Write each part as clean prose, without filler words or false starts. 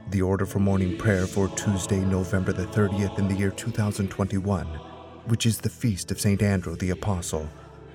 The order for morning prayer for Tuesday, November the 30th in the year 2021, which is the feast of St. Andrew the Apostle.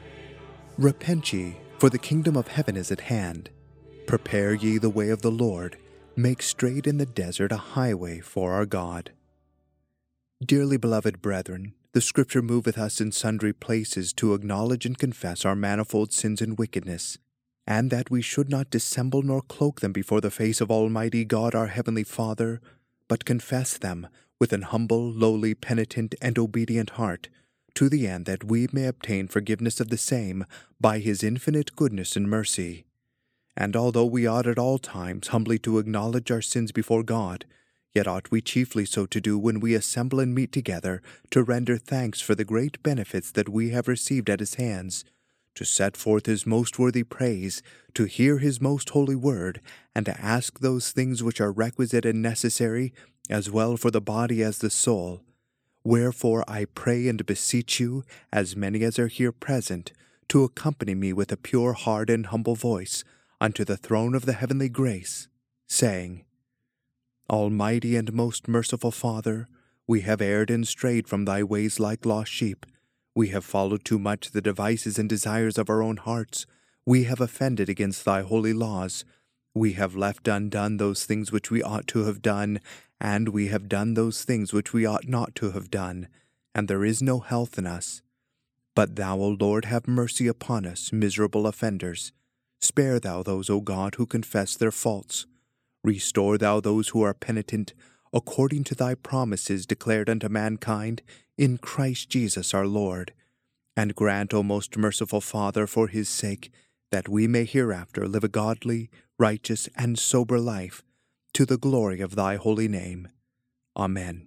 Repent ye, for the kingdom of heaven is at hand. Prepare ye the way of the Lord. Make straight in the desert a highway for our God. Dearly beloved brethren, the Scripture moveth us in sundry places to acknowledge and confess our manifold sins and wickedness, and that we should not dissemble nor cloak them before the face of Almighty God our Heavenly Father, but confess them with an humble, lowly, penitent, and obedient heart, to the end that we may obtain forgiveness of the same by His infinite goodness and mercy. And although we ought at all times humbly to acknowledge our sins before God, yet ought we chiefly so to do when we assemble and meet together to render thanks for the great benefits that we have received at His hands, to set forth His most worthy praise, to hear His most holy word, and to ask those things which are requisite and necessary, as well for the body as the soul. Wherefore I pray and beseech you, as many as are here present, to accompany me with a pure heart and humble voice unto the throne of the heavenly grace, saying, Almighty and most merciful Father, we have erred and strayed from Thy ways like lost sheep. We have followed too much the devices and desires of our own hearts. We have offended against Thy holy laws. We have left undone those things which we ought to have done, and we have done those things which we ought not to have done, and there is no health in us. But Thou, O Lord, have mercy upon us, miserable offenders. Spare Thou those, O God, who confess their faults. Restore Thou those who are penitent, according to Thy promises declared unto mankind in Christ Jesus our Lord. And grant, O most merciful Father, for His sake, that we may hereafter live a godly, righteous, and sober life, to the glory of Thy holy name. Amen.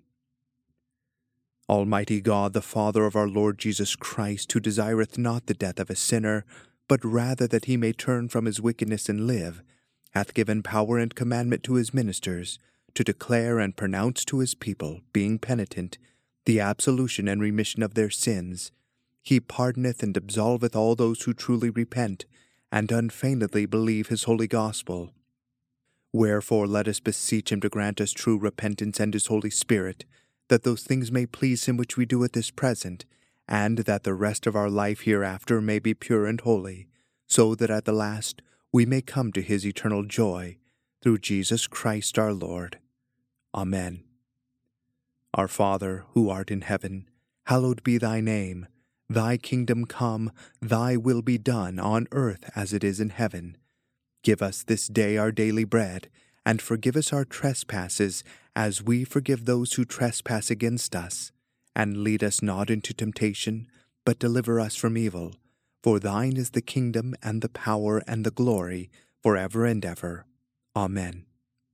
Almighty God, the Father of our Lord Jesus Christ, who desireth not the death of a sinner, but rather that he may turn from his wickedness and live, hath given power and commandment to His ministers to declare and pronounce to His people, being penitent, the absolution and remission of their sins. He pardoneth and absolveth all those who truly repent, and unfeignedly believe His holy gospel. Wherefore let us beseech Him to grant us true repentance and His Holy Spirit, that those things may please Him which we do at this present, and that the rest of our life hereafter may be pure and holy, so that at the last we may come to His eternal joy, through Jesus Christ our Lord. Amen. Our Father, who art in heaven, hallowed be Thy name. Thy kingdom come, Thy will be done on earth as it is in heaven. Give us this day our daily bread, and forgive us our trespasses, as we forgive those who trespass against us. And lead us not into temptation, but deliver us from evil. For Thine is the kingdom, and the power, and the glory, forever and ever. Amen.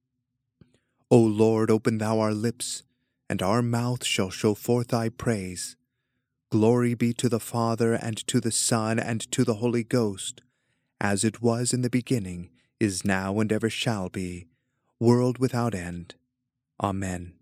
O Lord, open Thou our lips, and our mouth shall show forth Thy praise. Glory be to the Father, and to the Son, and to the Holy Ghost, as it was in the beginning, is now, and ever shall be, world without end. Amen.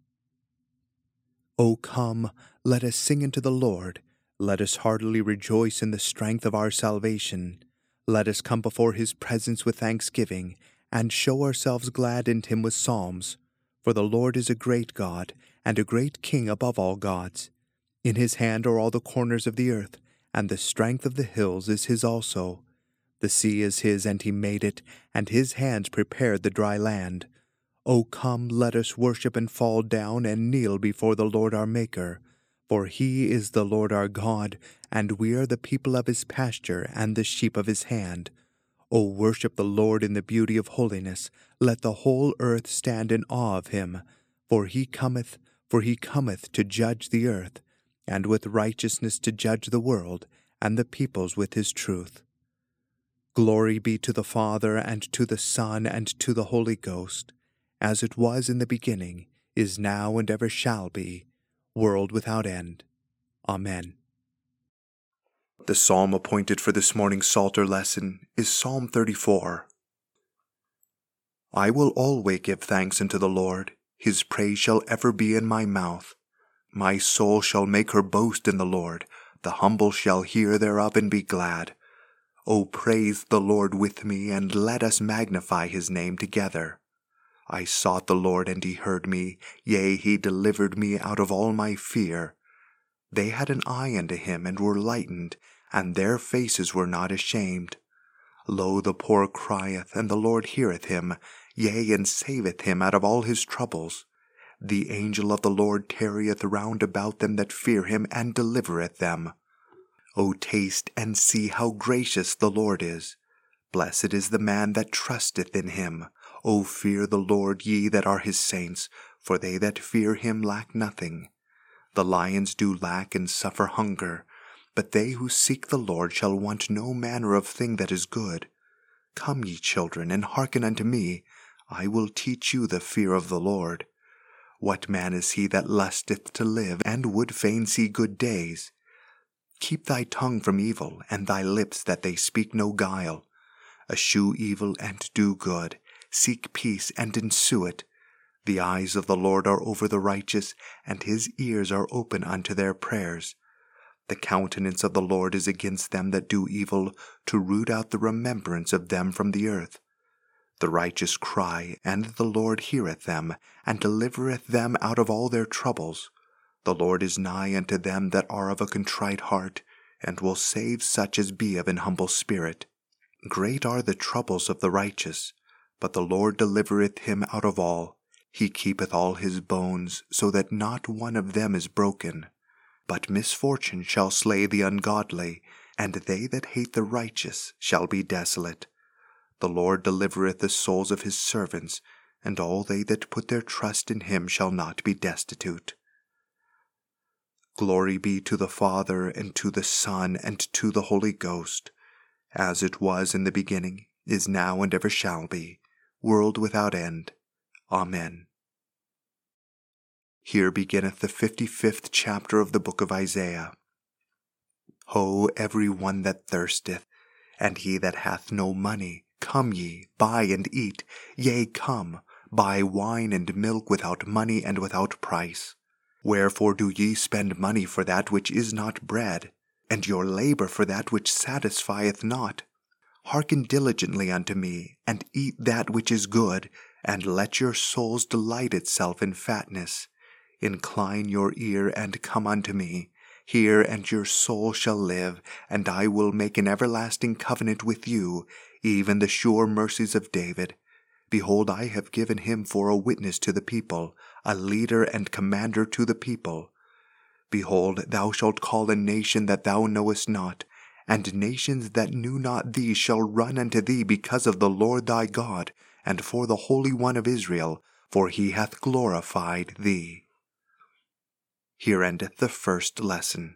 O come, let us sing unto the Lord. Let us heartily rejoice in the strength of our salvation. Let us come before His presence with thanksgiving, and show ourselves glad in Him with psalms. For the Lord is a great God, and a great King above all gods. In His hand are all the corners of the earth, and the strength of the hills is His also. The sea is His, and He made it, and His hands prepared the dry land. O come, let us worship and fall down and kneel before the Lord our Maker. For He is the Lord our God, and we are the people of His pasture and the sheep of His hand. O worship the Lord in the beauty of holiness. Let the whole earth stand in awe of Him. For He cometh to judge the earth, and with righteousness to judge the world, and the peoples with His truth. Glory be to the Father, and to the Son, and to the Holy Ghost, as it was in the beginning, is now, and ever shall be, world without end. Amen. The psalm appointed for this morning's Psalter lesson is Psalm 34. I will always give thanks unto the Lord. His praise shall ever be in my mouth. My soul shall make her boast in the Lord. The humble shall hear thereof and be glad. O praise the Lord with me, and let us magnify His name together. I sought the Lord, and he heard me. Yea, he delivered me out of all my fear. They had an eye unto him, and were lightened, and their faces were not ashamed. Lo, the poor crieth, and the Lord heareth him, yea, and saveth him out of all his troubles. The angel of the Lord tarrieth round about them that fear him, and delivereth them. O taste and see how gracious the Lord is. Blessed is the man that trusteth in him. O fear the Lord, ye that are his saints, for they that fear him lack nothing. The lions do lack and suffer hunger, but they who seek the Lord shall want no manner of thing that is good. Come, ye children, and hearken unto me. I will teach you the fear of the Lord. What man is he that lusteth to live, and would fain see good days? Keep thy tongue from evil, and thy lips that they speak no guile. Eschew evil and do good. Seek peace and ensue it. The eyes of the Lord are over the righteous, and his ears are open unto their prayers. The countenance of the Lord is against them that do evil, to root out the remembrance of them from the earth. The righteous cry, and the Lord heareth them, and delivereth them out of all their troubles. The Lord is nigh unto them that are of a contrite heart, and will save such as be of an humble spirit. Great are the troubles of the righteous, but the Lord delivereth him out of all. He keepeth all his bones, so that not one of them is broken. But misfortune shall slay the ungodly, and they that hate the righteous shall be desolate. The Lord delivereth the souls of his servants, and all they that put their trust in him shall not be destitute. Glory be to the Father, and to the Son, and to the Holy Ghost, as it was in the beginning, is now, and ever shall be, world without end. Amen. Here beginneth the 55th chapter of the book of Isaiah. Ho, every one that thirsteth, and he that hath no money, come ye, buy and eat. Yea, come, buy wine and milk without money and without price. Wherefore do ye spend money for that which is not bread, and your labor for that which satisfieth not? Hearken diligently unto me, and eat that which is good, and let your souls delight itself in fatness. Incline your ear, and come unto me. Hear, and your soul shall live, and I will make an everlasting covenant with you, even the sure mercies of David. Behold, I have given him for a witness to the people, a leader and commander to the people. Behold, thou shalt call a nation that thou knowest not, and nations that knew not thee shall run unto thee because of the Lord thy God, and for the Holy One of Israel, for he hath glorified thee. Here endeth the first lesson.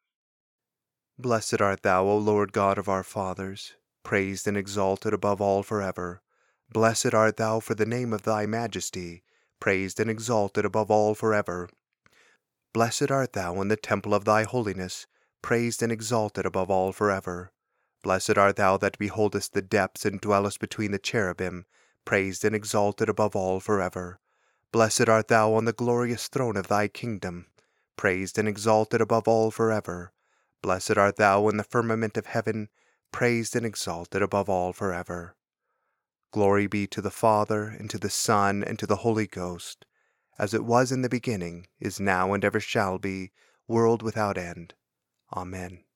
Blessed art thou, O Lord God of our fathers, praised and exalted above all forever. Blessed art thou for the name of thy majesty, praised and exalted above all forever. Blessed art thou in the temple of thy holiness, praised and exalted above all forever. Blessed art thou that beholdest the depths and dwellest between the cherubim, praised and exalted above all forever. Blessed art thou on the glorious throne of thy kingdom, praised and exalted above all forever. Blessed art thou in the firmament of heaven, praised and exalted above all forever. Glory be to the Father, and to the Son, and to the Holy Ghost, as it was in the beginning, is now, and ever shall be, world without end. Amen.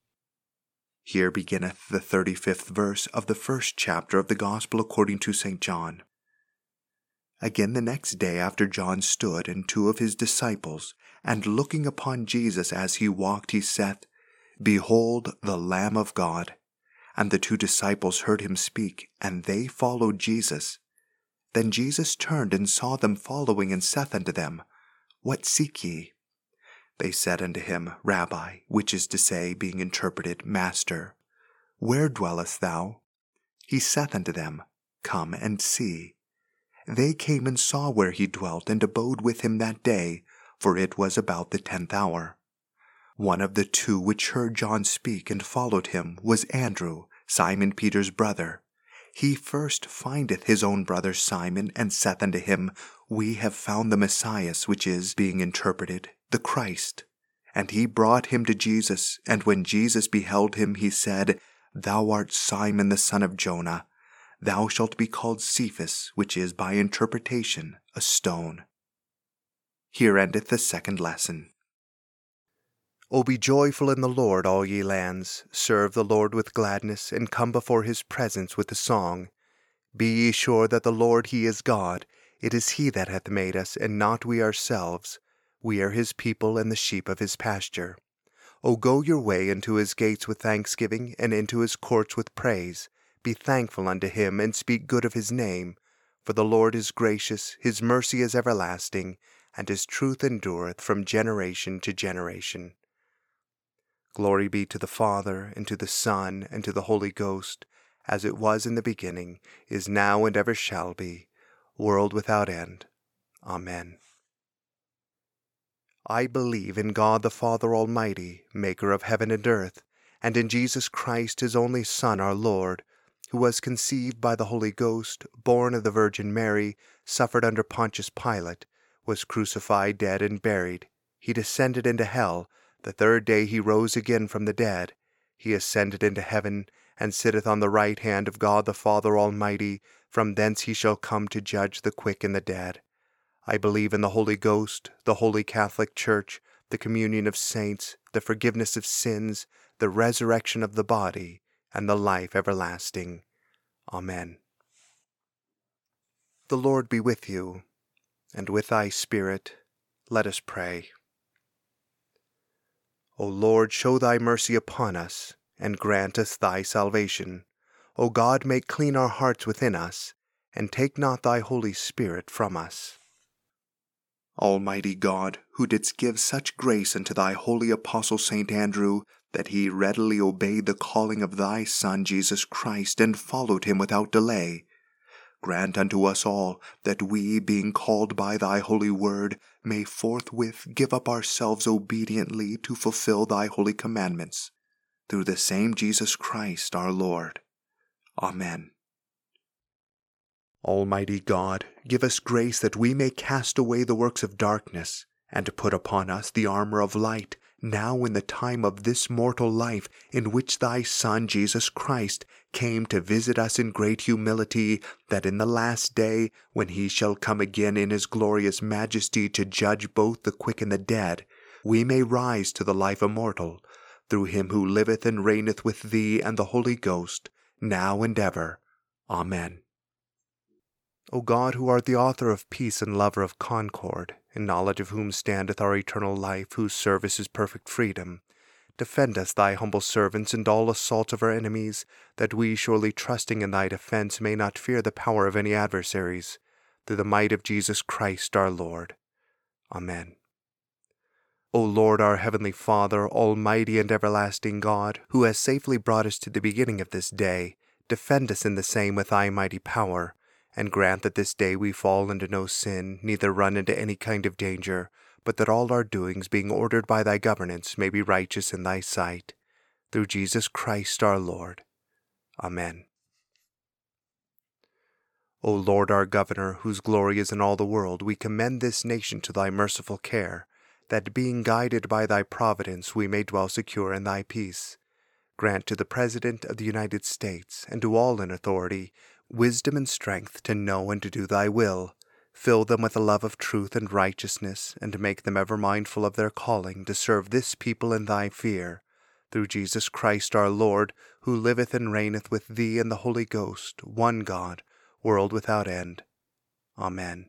Here beginneth the 35th verse of the first chapter of the Gospel according to St. John. Again the next day after John stood, and 2 of his disciples, and looking upon Jesus as he walked, he saith, Behold the Lamb of God. And the 2 disciples heard him speak, and they followed Jesus. Then Jesus turned and saw them following, and saith unto them, What seek ye? They said unto him, Rabbi, which is to say, being interpreted, Master, where dwellest thou? He saith unto them, Come and see. They came and saw where he dwelt, and abode with him that day, for it was about the 10th hour. One of the 2 which heard John speak and followed him was Andrew, Simon Peter's brother. He first findeth his own brother Simon, and saith unto him, We have found the Messiah, which is, being interpreted, the Christ. And he brought him to Jesus, and when Jesus beheld him, he said, Thou art Simon the son of Jonah. thou shalt be called Cephas, which is by interpretation a stone. Here endeth the second lesson. O be joyful in the Lord, all ye lands. Serve the Lord with gladness, and come before his presence with a song. Be ye sure that the Lord he is God. It is he that hath made us, and not we ourselves. We are his people, and the sheep of his pasture. O go your way into his gates with thanksgiving, and into his courts with praise. Be thankful unto him, and speak good of his name. For the Lord is gracious, his mercy is everlasting, and his truth endureth from generation to generation. Glory be to the Father, and to the Son, and to the Holy Ghost, as it was in the beginning, is now, and ever shall be, world without end. Amen. I believe in God the Father Almighty, maker of heaven and earth, and in Jesus Christ, his only Son, our Lord, who was conceived by the Holy Ghost, born of the Virgin Mary, suffered under Pontius Pilate, was crucified, dead, and buried. He descended into hell. The third day he rose again from the dead. He ascended into heaven, and sitteth on the right hand of God the Father Almighty. From thence he shall come to judge the quick and the dead. I believe in the Holy Ghost, the Holy Catholic Church, the communion of saints, the forgiveness of sins, the resurrection of the body, and the life everlasting. Amen. The Lord be with you, and with thy spirit. Let us pray. O Lord, show thy mercy upon us, and grant us thy salvation. O God, make clean our hearts within us, and take not thy Holy Spirit from us. Almighty God, who didst give such grace unto thy holy apostle Saint Andrew, that he readily obeyed the calling of thy Son Jesus Christ, and followed him without delay, grant unto us all that we, being called by thy holy word, may forthwith give up ourselves obediently to fulfill thy holy commandments, through the same Jesus Christ our Lord. Amen. Almighty God, give us grace that we may cast away the works of darkness, and put upon us the armor of light, now in the time of this mortal life, in which thy Son Jesus Christ came to visit us in great humility, that in the last day, when he shall come again in his glorious majesty to judge both the quick and the dead, we may rise to the life immortal, through him who liveth and reigneth with thee and the Holy Ghost, now and ever. Amen. O God, who art the author of peace and lover of concord, in knowledge of whom standeth our eternal life, whose service is perfect freedom, defend us, thy humble servants, in all assaults of our enemies, that we, surely trusting in thy defense, may not fear the power of any adversaries, through the might of Jesus Christ our Lord. Amen. O Lord, our heavenly Father, almighty and everlasting God, who hast safely brought us to the beginning of this day, defend us in the same with thy mighty power, and grant that this day we fall into no sin, neither run into any kind of danger, but that all our doings, being ordered by thy governance, may be righteous in thy sight. Through Jesus Christ our Lord. Amen. O Lord, our Governor, whose glory is in all the world, we commend this nation to thy merciful care, that being guided by thy providence we may dwell secure in thy peace. Grant to the President of the United States, and to all in authority, wisdom and strength to know and to do thy will. Fill them with the love of truth and righteousness, and make them ever mindful of their calling to serve this people in thy fear. Through Jesus Christ our Lord, who liveth and reigneth with thee and the Holy Ghost, one God, world without end. Amen.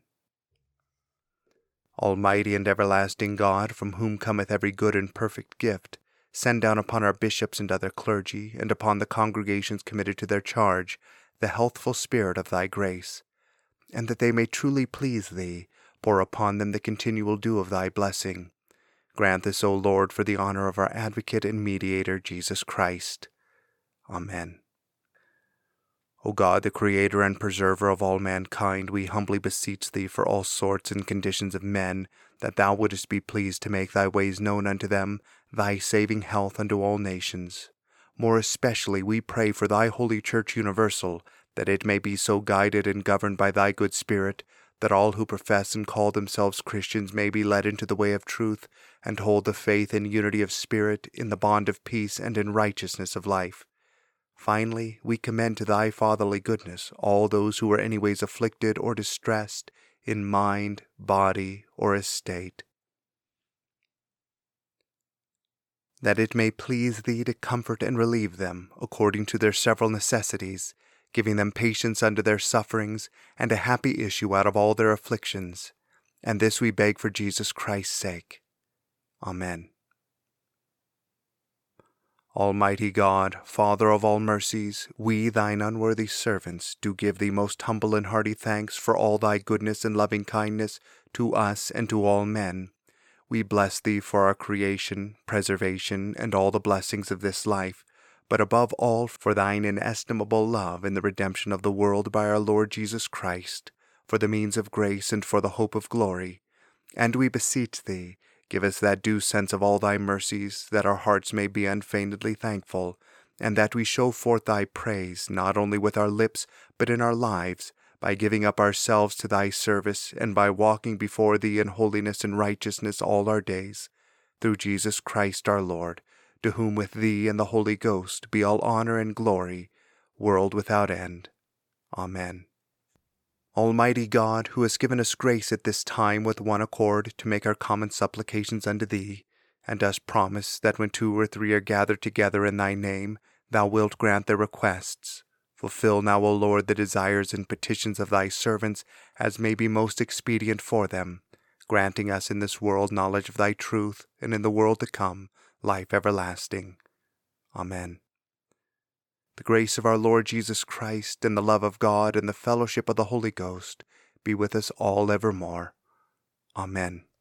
Almighty and everlasting God, from whom cometh every good and perfect gift, send down upon our bishops and other clergy, and upon the congregations committed to their charge, the healthful spirit of thy grace, and that they may truly please thee, pour upon them the continual dew of thy blessing. Grant this, O Lord, for the honor of our advocate and mediator, Jesus Christ. Amen. O God, the creator and preserver of all mankind, we humbly beseech thee for all sorts and conditions of men, that thou wouldest be pleased to make thy ways known unto them, thy saving health unto all nations. More especially we pray for thy holy Church universal, that it may be so guided and governed by thy good Spirit, that all who profess and call themselves Christians may be led into the way of truth, and hold the faith in unity of spirit, in the bond of peace, and in righteousness of life. Finally, we commend to thy fatherly goodness all those who are anyways afflicted or distressed in mind, body, or estate, that it may please thee to comfort and relieve them according to their several necessities, giving them patience under their sufferings, and a happy issue out of all their afflictions. And this we beg for Jesus Christ's sake. Amen. Almighty God, Father of all mercies, we, thine unworthy servants, do give thee most humble and hearty thanks for all thy goodness and loving kindness to us and to all men. We bless thee for our creation, preservation, and all the blessings of this life, but above all for thine inestimable love in the redemption of the world by our Lord Jesus Christ, for the means of grace and for the hope of glory. And we beseech thee, give us that due sense of all thy mercies, that our hearts may be unfeignedly thankful, and that we show forth thy praise, not only with our lips, but in our lives, by giving up ourselves to thy service, and by walking before thee in holiness and righteousness all our days. Through Jesus Christ our Lord, to whom with thee and the Holy Ghost be all honor and glory, world without end. Amen. Almighty God, who hast given us grace at this time with one accord to make our common supplications unto thee, and dost promise that when 2 or 3 are gathered together in thy name, thou wilt grant their requests. Fulfill now, O Lord, the desires and petitions of thy servants, as may be most expedient for them, granting us in this world knowledge of thy truth, and in the world to come life everlasting. Amen. The grace of our Lord Jesus Christ, and the love of God, and the fellowship of the Holy Ghost be with us all evermore. Amen.